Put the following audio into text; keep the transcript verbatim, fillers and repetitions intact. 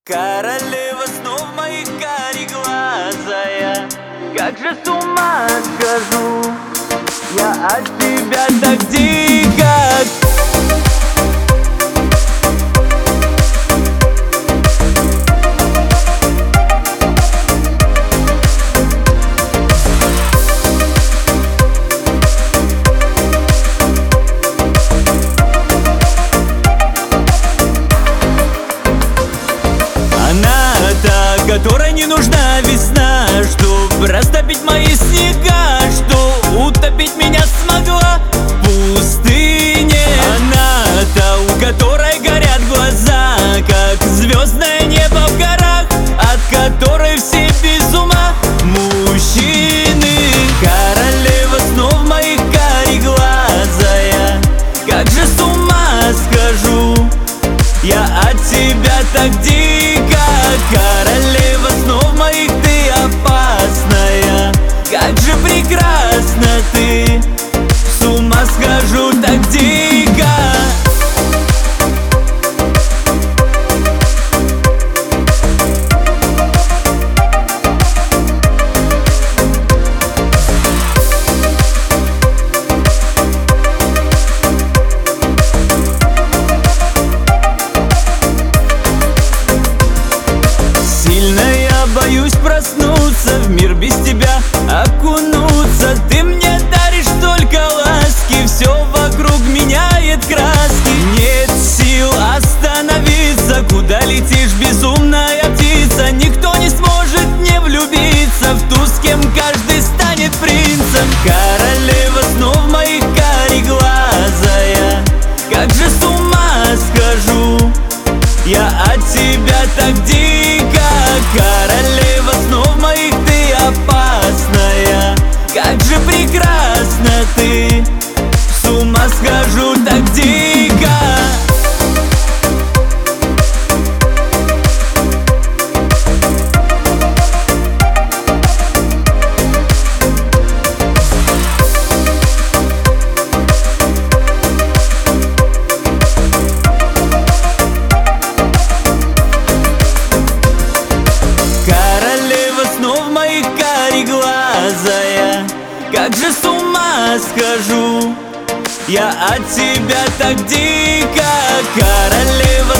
Королева снов моих кареглазая, как же с ума схожу я от тебя так дико. Которой не нужна весна, чтоб растопить мои снега, что утопить меня смогла в пустыне. Она-то, у которой горят глаза, как звездное небо в горах, от которой все без ума мужчины. Королева снов моих кареглазая, как же с ума схожу я от тебя так дико. Королева снов моих, ты опасная, как же прекрасна ты, с ума схожу так дико. Боюсь проснуться, в мир без тебя окунуться. Ты мне даришь столько ласки, все вокруг меняет краски. Нет сил остановиться, куда летишь, безумная птица. Никто не сможет не влюбиться в ту, с кем каждый станет принцем. Королева снов моих кареглазая, как же с ума схожу я от тебя так дико. Королева снов моих, ты опасная, как же прекрасна ты, с ума схожу так дико. Кареглазая, как же с ума схожу я от тебя так дико. Королева